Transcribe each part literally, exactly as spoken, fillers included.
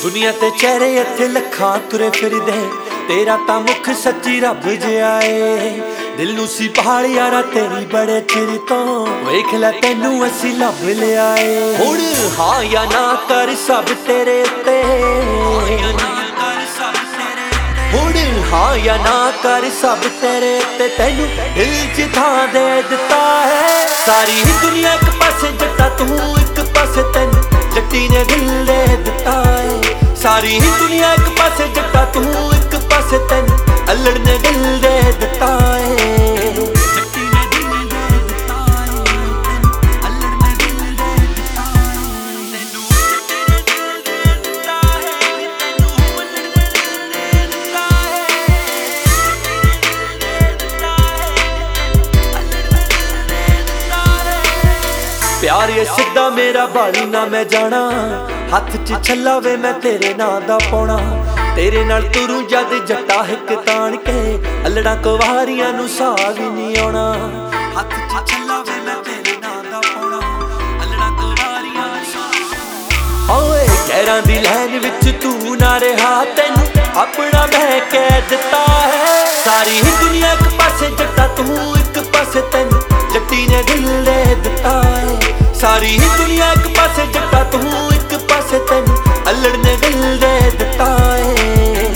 दुनिया ते चेहरे इत्थे लखां तुरे फिरदे, तेरा तां मुख सच्ची रब जिहा ऐ। दिल नूं सी भाल यारा तेरी बड़े चिर तों, वेख लै तैनूं असीं लब लिया ऐ। हुण हां या ना कर सब तेरे उत्ते, हुण हां या ना कर सब तेरे उत्ते, तैनूं दिल च थां दे दित्ता है। सारी दुनिया इक पासे जट्टा तूं इक पासे तैनूं जट्टी ने दिल दे दित्ता है। सारी दुनिया इक पासे जट्टा तूं इक पासे तैनूं अल्लड़ ने दिल दे दित्ता है। प्यार ये सिद्धा मेरा बाली ना मैं जाना, हथ च छल्ला वे मैं तेरे नां दा पाउणा। तेरे नाल तुरूं जद जट्टा हिक ताण के, अल्लड़ा कुवारियां नूं साह वी नहीं आउणा। हथ च छल्ला वे मैं तेरे नां दा पाउणा, अल्लड़ा कुवारियां नूं साह। ओए गैरां दी लैन विच तू ना रहा, तैनूं अपना मैं कह दित्ता है। सारी दुनिया इक पासे जट्टा तूं इक पासे तैनूं जट्टी ने दिल दे दित्ता है। सारी दुनिया इक पासे जट्टा तूं इक पासे तैनूं अल्लड़ ने दिल दे दित्ता है।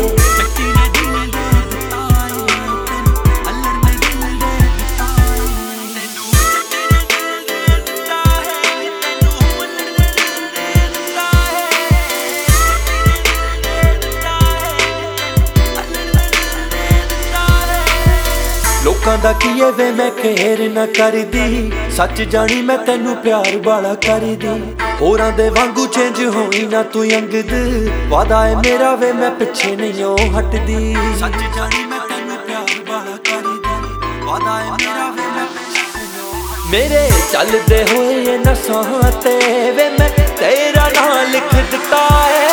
लोकां दा कीए वे मैं खेर ना करदी, सच जानी मैं तैनूं प्यार वाला करदी। होरां दे वांगू चेंज होई ना तू अंगद, वादा है मेरा वे मैं पिछे नहीं ओ हटदी। सच जानी मैं तैनूं प्यार वाला करदी, वादा है मेरा वे मैं पिछे नहीं ओ। मेरे चलदे होए नसां ते वे मैं तेरा नां लिख दित्ता है।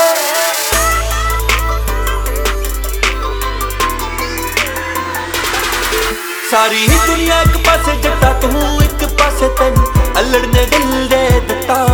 सारी दुनिया इक पासे जट्टा तूं इक पासे तैनूं अल्लड़ ने दिल दे दित्ता।